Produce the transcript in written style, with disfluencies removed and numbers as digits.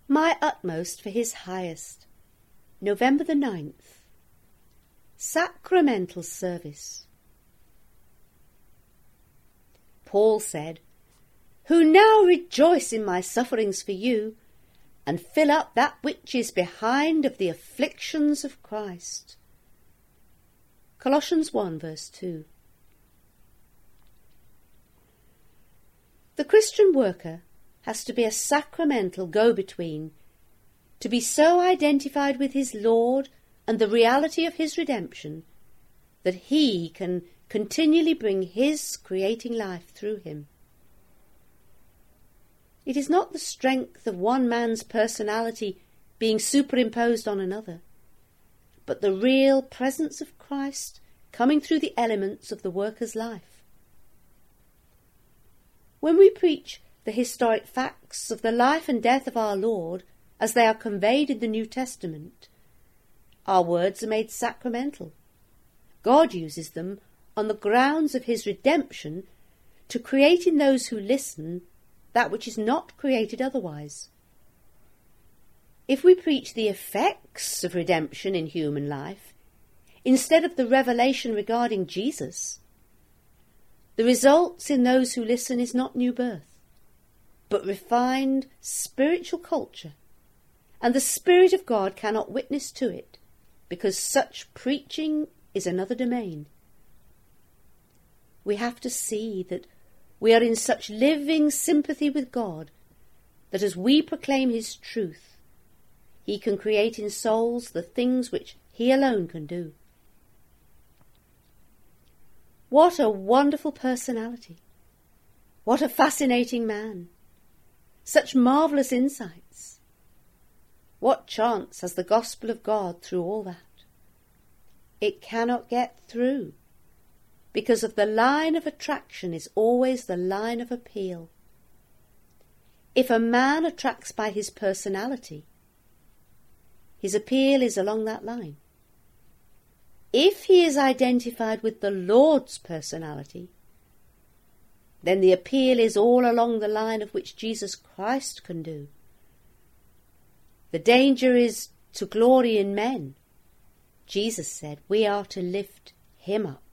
My utmost for his highest. November the 9th. Sacramental service. Paul said, "Who now rejoice in my sufferings for you, and fill up that which is behind of the afflictions of Christ." Colossians 1 verse 2. The Christian worker has to be a sacramental go-between, to be so identified with his Lord and the reality of his redemption that he can continually bring his creating life through him. It is not the strength of one man's personality being superimposed on another, but the real presence of Christ coming through the elements of the worker's life. When we preach the historic facts of the life and death of our Lord as they are conveyed in the New Testament, our words are made sacramental. God uses them on the grounds of his redemption to create in those who listen that which is not created otherwise. If we preach the effects of redemption in human life, instead of the revelation regarding Jesus, the results in those who listen is not new birth, but refined spiritual culture, and the Spirit of God cannot witness to it, because such preaching is another domain. We have to see that we are in such living sympathy with God that as we proclaim his truth, he can create in souls the things which he alone can do. What a wonderful personality! What a fascinating man! Such marvellous insights! What chance has the gospel of God through all that? It cannot get through, because of the line of attraction is always the line of appeal. If a man attracts by his personality, his appeal is along that line. If he is identified with the Lord's personality, then the appeal is all along the line of which Jesus Christ can do. The danger is to glory in men. Jesus said we are to lift him up.